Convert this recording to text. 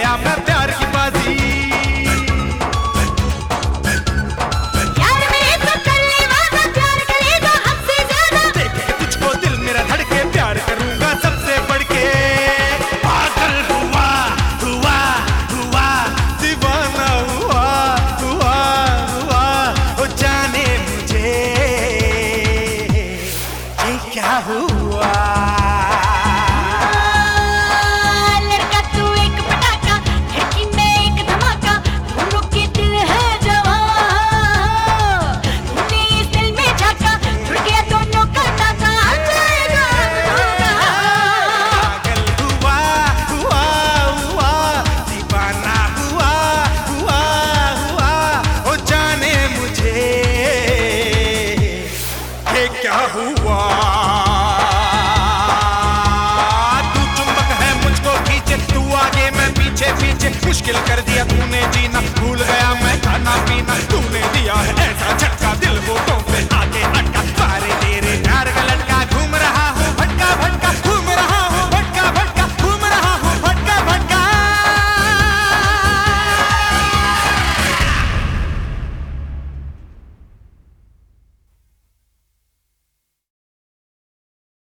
गया मैं प्यार की बाजी। यार मेरे तो कर ले वादा, प्यार करेगा हमसे ज्यादा। देख के तुझको दिल मेरा धड़के, प्यार करूंगा सबसे बढ़ के। पागल हुआ हुआ हुआ, दीवाना हुआ हुआ हुआ, ओ जाने मुझे ये क्या हुआ। लड़का तू एक पटाखा, लड़की मैं एक धमाका, दोनों के दिल है जवां। तूने इस दिल में झांका, जुड़ गया दोनों का नाता, आ जाएगा पागल हुआ हुआ हुआ, दीवाना हुआ हुआ हुआ, ओ जाने मुझे ये क्या हुआ। तू चुंबक है मुझको खींचे, तू आगे मैं पीछे पीछे, मुश्किल कर दिया तूने जीना, भूल गया